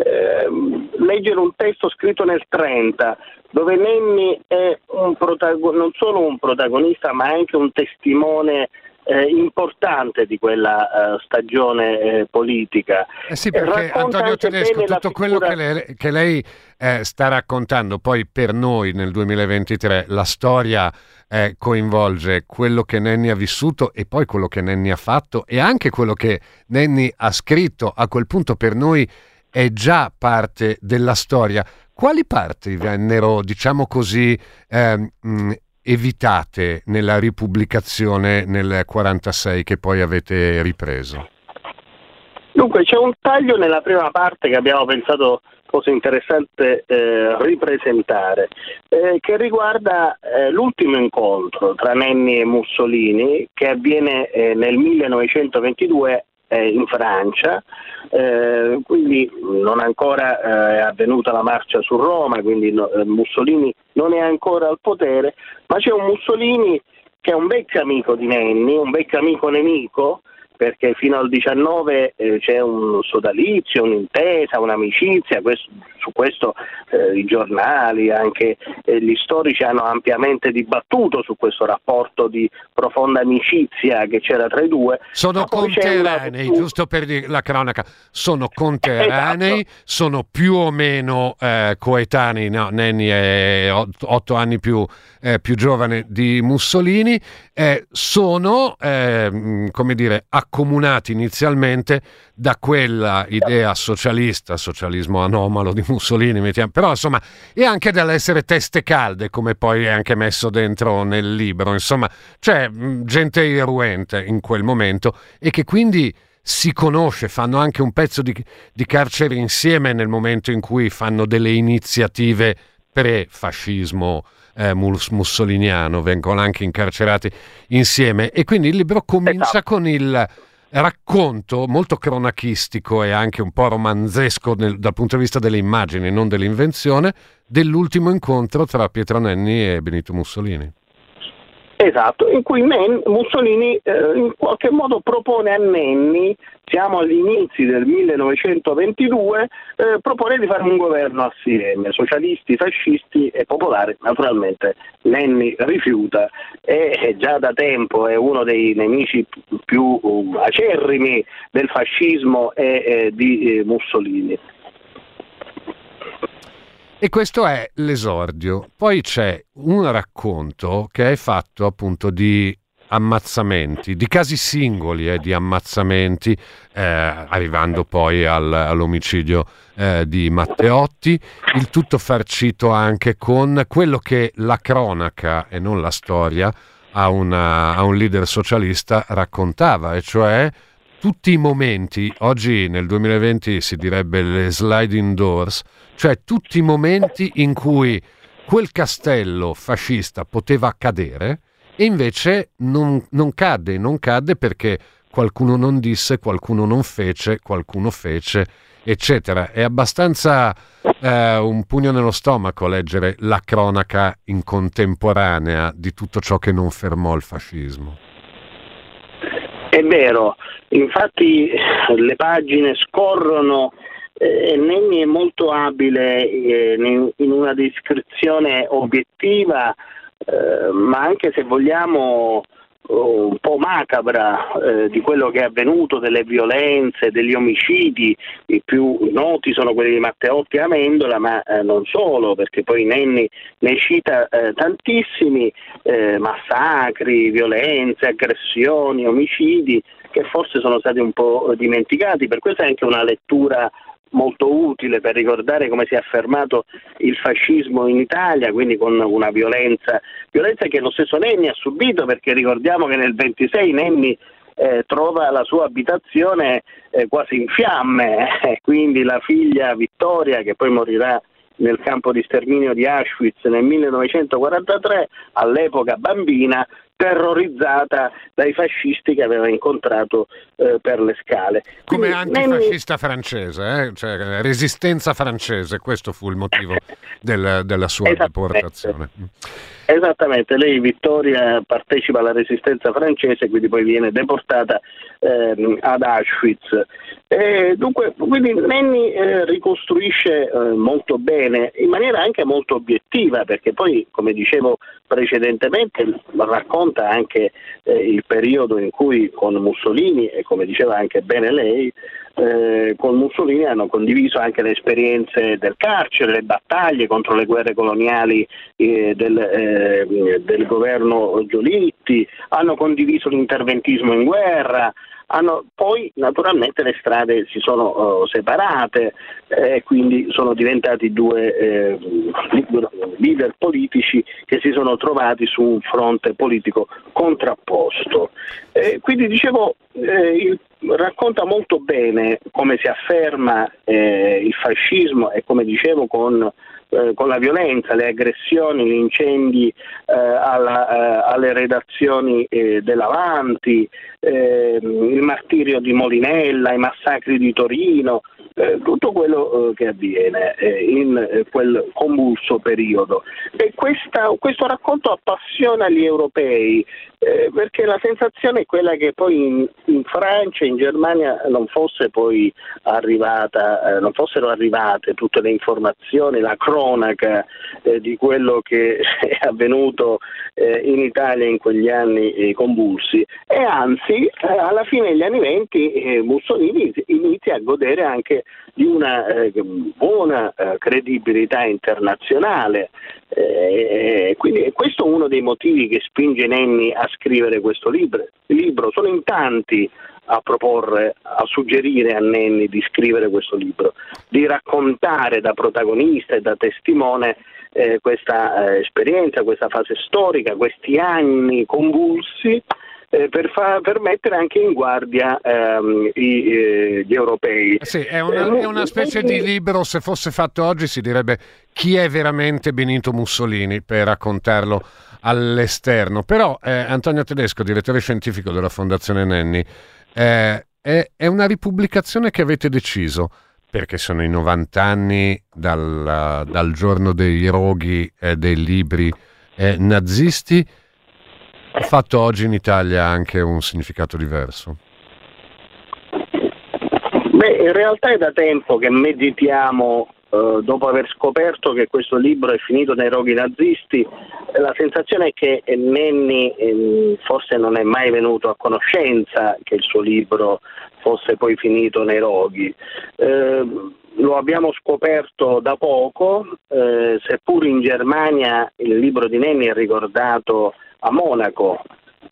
leggere un testo scritto nel 1930, dove Nenni è non solo un protagonista ma anche un testimone importante di quella stagione politica. Sì, perché Antonio Tedesco, tutto quello che lei sta raccontando poi per noi nel 2023, la storia coinvolge quello che Nenni ha vissuto e poi quello che Nenni ha fatto e anche quello che Nenni ha scritto. A quel punto per noi è già parte della storia. Quali parti vennero, diciamo così, evitate nella ripubblicazione nel 1946 che poi avete ripreso? Dunque c'è un taglio nella prima parte che abbiamo pensato fosse interessante ripresentare, che riguarda l'ultimo incontro tra Nenni e Mussolini, che avviene nel 1922 in Francia, quindi non ancora è avvenuta la marcia su Roma, quindi Mussolini non è ancora al potere, ma c'è un Mussolini che è un vecchio amico di Nenni, un vecchio amico nemico, perché fino al 19 c'è un sodalizio, un'intesa, un'amicizia, su questo i giornali, anche gli storici hanno ampiamente dibattuto su questo rapporto di profonda amicizia che c'era tra i due. Sono conterranei, giusto per dire la cronaca, sono conterranei, esatto. Sono più o meno coetanei, no, Nenni è 8 anni più giovane di Mussolini, sono, come dire, accomunati inizialmente da quella idea socialista, socialismo anomalo di Mussolini, però insomma, e anche dall'essere teste calde, come poi è anche messo dentro nel libro, insomma, c'è gente irruente in quel momento e che quindi si conosce, fanno anche un pezzo di carcere insieme nel momento in cui fanno delle iniziative pre-fascismo mussoliniano, vengono anche incarcerati insieme, e quindi il libro comincia con il racconto molto cronachistico e anche un po' romanzesco dal punto di vista delle immagini, non dell'invenzione, dell'ultimo incontro tra Pietro Nenni e Benito Mussolini. Esatto, in cui Mussolini in qualche modo propone a Nenni, siamo agli inizi del 1922, propone di fare un governo assieme, socialisti, fascisti e popolari. Naturalmente Nenni rifiuta e già da tempo è uno dei nemici più acerrimi del fascismo e di Mussolini. E questo è l'esordio. Poi c'è un racconto che è fatto appunto di ammazzamenti, di casi singoli di ammazzamenti, arrivando poi all'omicidio di Matteotti, il tutto farcito anche con quello che la cronaca e non la storia a un leader socialista raccontava, e cioè tutti i momenti, oggi nel 2020 si direbbe le sliding doors, cioè tutti i momenti in cui quel castello fascista poteva cadere e invece non cadde perché qualcuno non disse, qualcuno non fece, qualcuno fece, eccetera. È abbastanza un pugno nello stomaco leggere la cronaca in contemporanea di tutto ciò che non fermò il fascismo. È vero, infatti le pagine scorrono e Nenni è molto abile in una descrizione obiettiva, ma anche, se vogliamo, un po' macabra di quello che è avvenuto, delle violenze, degli omicidi. I più noti sono quelli di Matteotti e Amendola, ma non solo, perché poi Nenni ne cita tantissimi massacri, violenze, aggressioni, omicidi, che forse sono stati un po' dimenticati. Per questo è anche una lettura molto utile per ricordare come si è affermato il fascismo in Italia, quindi con una violenza che lo stesso Nenni ha subito, perché ricordiamo che nel 26 Nenni trova la sua abitazione quasi in fiamme, quindi la figlia Vittoria, che poi morirà nel campo di sterminio di Auschwitz nel 1943, all'epoca bambina, terrorizzata dai fascisti che aveva incontrato per le scale. Come antifascista francese, cioè resistenza francese, questo fu il motivo della sua deportazione. Esattamente, lei Vittoria partecipa alla resistenza francese, quindi poi viene deportata ad Auschwitz. Dunque, quindi Nenni ricostruisce molto bene, in maniera anche molto obiettiva, perché poi, come dicevo precedentemente, racconta anche il periodo in cui con Mussolini, e come diceva anche bene lei, con Mussolini hanno condiviso anche le esperienze del carcere, le battaglie contro le guerre coloniali del governo Giolitti, hanno condiviso l'interventismo in guerra. Poi naturalmente le strade si sono separate e quindi sono diventati due leader politici che si sono trovati su un fronte politico contrapposto. Quindi dicevo, racconta molto bene come si afferma il fascismo e, come dicevo, con la violenza, le aggressioni, gli incendi alle redazioni dell'Avanti, il martirio di Molinella, i massacri di Torino, tutto quello che avviene in quel convulso periodo. E questo racconto appassiona gli europei, perché la sensazione è quella che poi in Francia, in Germania non fossero arrivate tutte le informazioni, la cronaca di quello che è avvenuto in Italia in quegli anni convulsi, e anzi alla fine degli anni '20 Mussolini inizia a godere anche di una buona credibilità internazionale, quindi questo è uno dei motivi che spinge Nenni a scrivere questo libro. Sono in tanti a proporre, a suggerire a Nenni di scrivere questo libro, di raccontare da protagonista e da testimone questa esperienza, questa fase storica, questi anni convulsi, per mettere anche in guardia gli europei. Sì, è una specie di libro, se fosse fatto oggi si direbbe chi è veramente Benito Mussolini, per raccontarlo all'esterno. Però Antonio Tedesco, direttore scientifico della Fondazione Nenni, è una ripubblicazione che avete deciso perché sono i 90 anni dal giorno dei roghi dei libri nazisti. Ha fatto oggi in Italia anche un significato diverso? Beh, in realtà è da tempo che meditiamo, dopo aver scoperto che questo libro è finito nei roghi nazisti. La sensazione è che Nenni forse non è mai venuto a conoscenza che il suo libro fosse poi finito nei roghi. Lo abbiamo scoperto da poco, seppur in Germania il libro di Nenni è ricordato a Monaco,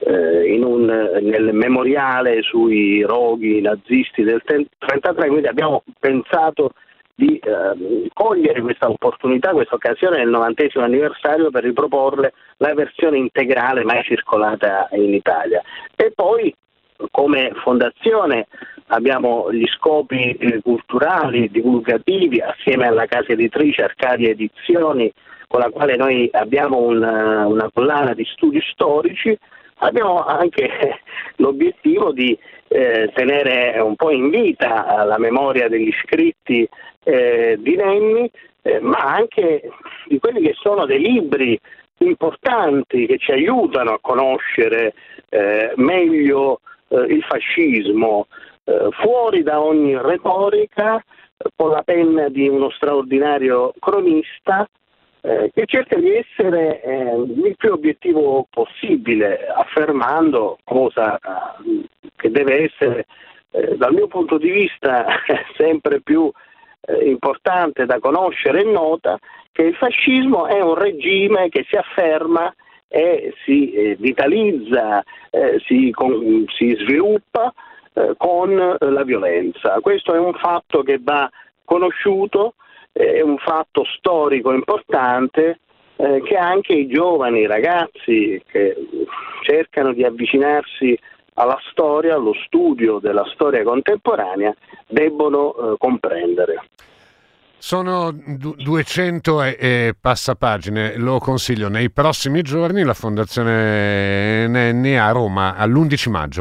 nel memoriale sui roghi nazisti del 1933, quindi abbiamo pensato di cogliere questa opportunità, questa occasione del 90° anniversario per riproporle la versione integrale mai circolata in Italia. E poi, come fondazione, abbiamo gli scopi culturali, divulgativi, assieme alla casa editrice Arcadia Edizioni, con la quale noi abbiamo una collana di studi storici. Abbiamo anche l'obiettivo di tenere un po' in vita la memoria degli scritti di Nenni, ma anche di quelli che sono dei libri importanti che ci aiutano a conoscere meglio il fascismo, fuori da ogni retorica, con la penna di uno straordinario cronista che cerca di essere il più obiettivo possibile, affermando, cosa che deve essere dal mio punto di vista sempre più importante da conoscere e nota, che il fascismo è un regime che si afferma e si vitalizza, si sviluppa con la violenza. Questo è un fatto che va conosciuto, è un fatto storico importante che anche i giovani ragazzi che cercano di avvicinarsi alla storia, allo studio della storia contemporanea, debbono comprendere. Sono 200 e passapagine, lo consiglio. Nei prossimi giorni la Fondazione Nenni a Roma, all'11 maggio,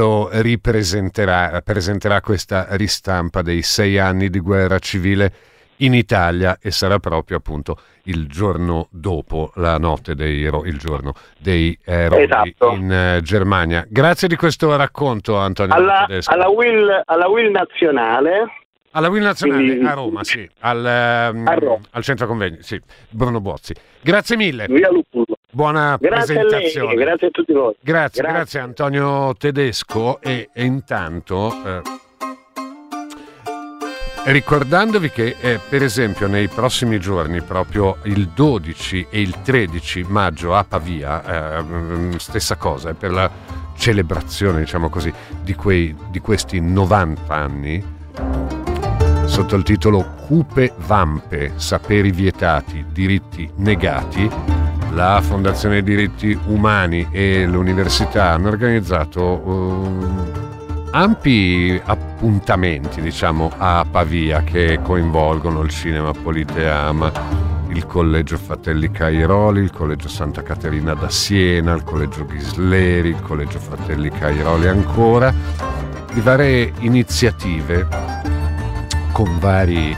presenterà questa ristampa dei 6 anni di guerra civile in Italia, e sarà proprio appunto il giorno dopo la notte il giorno dei eroi, esatto, in Germania. Grazie di questo racconto, Antonio Tedesco. Alla Will Nazionale. Alla Will Nazionale, quindi, a Roma, sì, al centro convegni, sì, Bruno Buozzi. Grazie mille. Via Luppullo. Buona presentazione. A lei, grazie a tutti voi. Grazie Antonio Tedesco. E intanto ricordandovi che per esempio nei prossimi giorni, proprio il 12 e il 13 maggio a Pavia, stessa cosa, per la celebrazione, diciamo così, di questi 90 anni, sotto il titolo Cupe Vampe, saperi vietati, diritti negati, la Fondazione Diritti Umani e l'Università hanno organizzato ampi appuntamenti, diciamo, a Pavia, che coinvolgono il Cinema Politeama, il Collegio Fratelli Cairoli, il Collegio Santa Caterina da Siena, il Collegio Ghisleri, il Collegio Fratelli Cairoli ancora, di varie iniziative con vari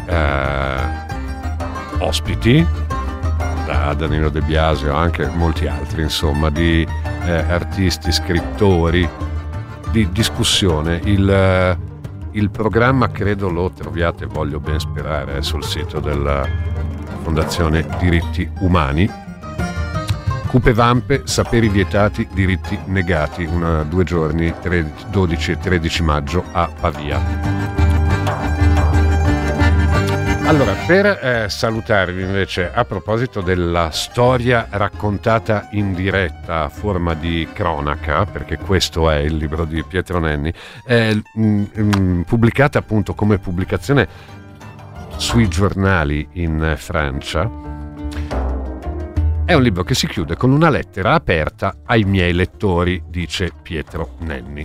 ospiti, da Danilo De Biasio, anche molti altri, insomma, di artisti, scrittori, di discussione. Il programma credo lo troviate, voglio ben sperare, sul sito della Fondazione Diritti Umani. Cupe Vampe, saperi vietati, diritti negati, 2 giorni, 12 e 13 maggio a Pavia. Allora, per salutarvi invece, a proposito della storia raccontata in diretta a forma di cronaca, perché questo è il libro di Pietro Nenni, pubblicata appunto come pubblicazione sui giornali in Francia, è un libro che si chiude con una lettera aperta ai miei lettori, dice Pietro Nenni.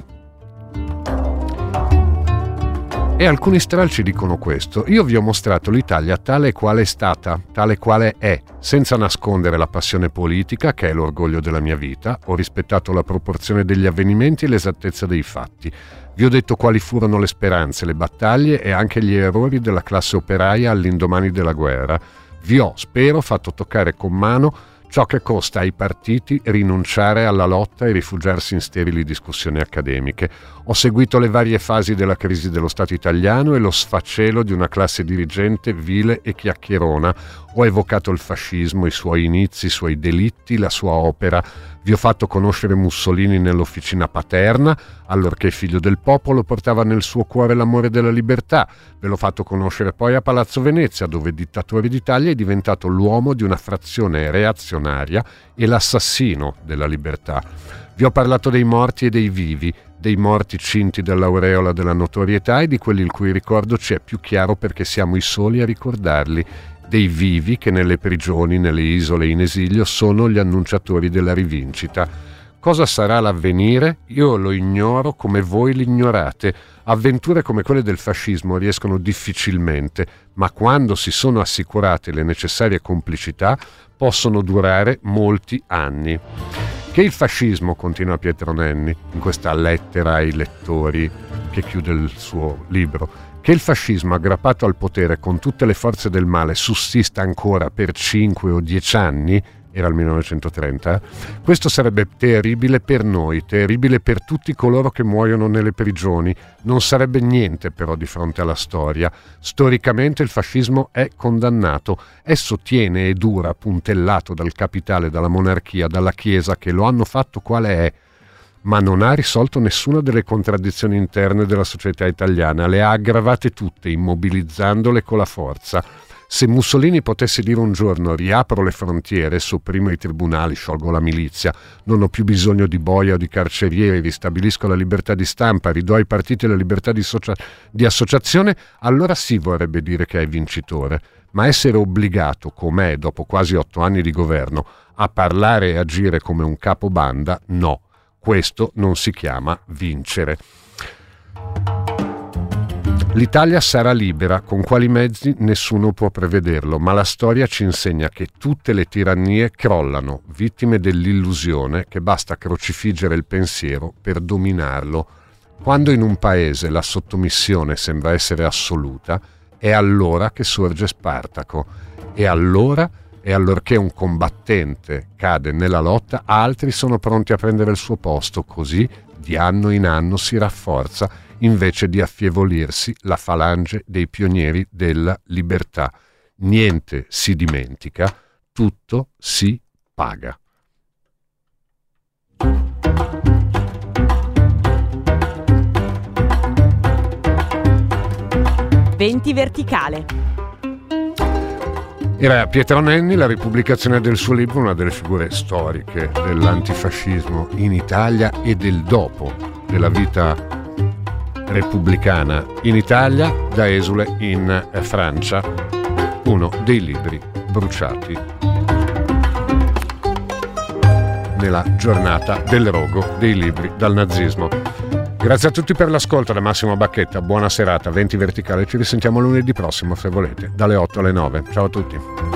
E alcuni stralci dicono questo: io vi ho mostrato l'Italia tale quale è stata, tale quale è, senza nascondere la passione politica, che è l'orgoglio della mia vita. Ho rispettato la proporzione degli avvenimenti e l'esattezza dei fatti. Vi ho detto quali furono le speranze, le battaglie e anche gli errori della classe operaia all'indomani della guerra. Vi ho, spero, fatto toccare con mano ciò che costa ai partiti rinunciare alla lotta e rifugiarsi in sterili discussioni accademiche. Ho seguito le varie fasi della crisi dello Stato italiano e lo sfacelo di una classe dirigente vile e chiacchierona. Ho evocato il fascismo, i suoi inizi, i suoi delitti, la sua opera. Vi ho fatto conoscere Mussolini nell'officina paterna, allorché figlio del popolo portava nel suo cuore l'amore della libertà. Ve l'ho fatto conoscere poi a Palazzo Venezia, dove dittatore d'Italia è diventato l'uomo di una frazione reazionaria e l'assassino della libertà. Vi ho parlato dei morti e dei vivi, dei morti cinti dall'aureola della notorietà e di quelli il cui ricordo ci è più chiaro perché siamo i soli a ricordarli, dei vivi che nelle prigioni, nelle isole in esilio sono gli annunciatori della rivincita. Cosa sarà l'avvenire? Io lo ignoro come voi l'ignorate. Avventure come quelle del fascismo riescono difficilmente, ma quando si sono assicurate le necessarie complicità possono durare molti anni. Che il fascismo, continua Pietro Nenni in questa lettera ai lettori che chiude il suo libro, che il fascismo aggrappato al potere con tutte le forze del male sussista ancora per 5 o 10 anni, era il 1930, questo sarebbe terribile per noi, terribile per tutti coloro che muoiono nelle prigioni. Non sarebbe niente però di fronte alla storia. Storicamente il fascismo è condannato. Esso tiene e dura puntellato dal capitale, dalla monarchia, dalla Chiesa, che lo hanno fatto quale è, ma non ha risolto nessuna delle contraddizioni interne della società italiana. Le ha aggravate tutte, immobilizzandole con la forza. Se Mussolini potesse dire un giorno riapro le frontiere, sopprimo i tribunali, sciolgo la milizia, non ho più bisogno di boia o di carcerieri, ristabilisco la libertà di stampa, ridò ai partiti la libertà di associazione, allora sì vorrebbe dire che è vincitore. Ma essere obbligato, com'è dopo quasi 8 anni di governo, a parlare e agire come un capobanda, no. Questo non si chiama vincere. L'Italia sarà libera, con quali mezzi nessuno può prevederlo, ma la storia ci insegna che tutte le tirannie crollano, vittime dell'illusione che basta crocifiggere il pensiero per dominarlo. Quando in un paese la sottomissione sembra essere assoluta, è allora che sorge Spartaco, e allorché un combattente cade nella lotta, altri sono pronti a prendere il suo posto, così di anno in anno si rafforza, invece di affievolirsi, la falange dei pionieri della libertà. Niente si dimentica, tutto si paga. Venti verticale. Era Pietro Nenni, la ripubblicazione del suo libro, una delle figure storiche dell'antifascismo in Italia e del dopo, della vita repubblicana in Italia, da esule in Francia, uno dei libri bruciati nella giornata del rogo dei libri dal nazismo. Grazie a tutti per l'ascolto, da Massimo Bacchetta, buona serata, Venti verticale, ci risentiamo lunedì prossimo se volete, dalle 8 alle 9. Ciao a tutti.